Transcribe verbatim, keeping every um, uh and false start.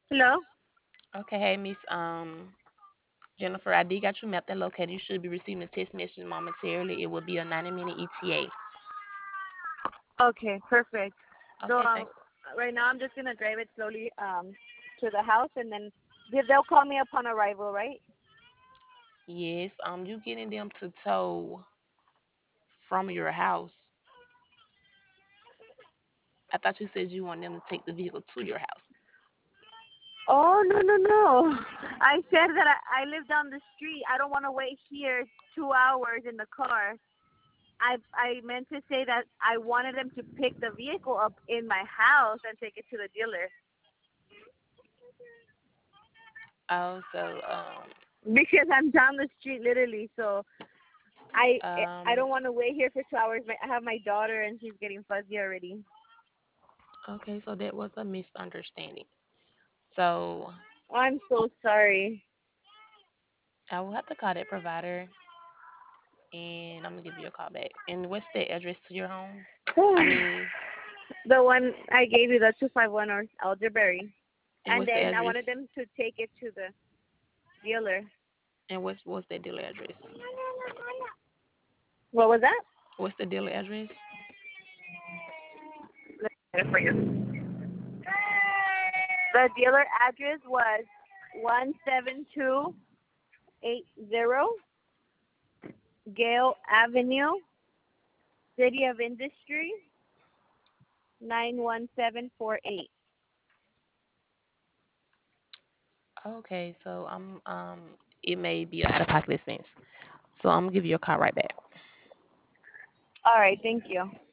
Hello? Okay, hey Miss um Jennifer, I did got you mapped and located. You should be receiving a text message momentarily. It will be a ninety minute E T A. Okay, perfect. So Okay, um, thank. right now I'm just gonna drive it slowly um to the house, and then they- they'll call me upon arrival, right? Yes, um, you getting them to tow from your house. I thought you said you want them to take the vehicle to your house. Oh no no no! I said that I, I live down the street. I don't want to wait here two hours in the car. I I meant to say that I wanted them to pick the vehicle up in my house and take it to the dealer Oh, so um, because I'm down the street literally. So I I um, don't want to wait here for two hours. My- I have my daughter and she's getting fuzzy already. okay, so that was a misunderstanding. So I'm so sorry. I will have to call that provider, and I'm gonna give you a call back. And what's the address to your home? I mean, The one I gave you, the two five one or Elderberry, and and what's the then I address? wanted them to take it to the dealer. And what's what's that dealer address? What was that? What's the dealer address? Let me get it for you. The dealer address was one seven two eight zero Gale Avenue, City of Industry, nine one seven four eight. Okay, so I'm um, it may be out of pocket expense. So I'm gonna give you a call right back. All right, thank you.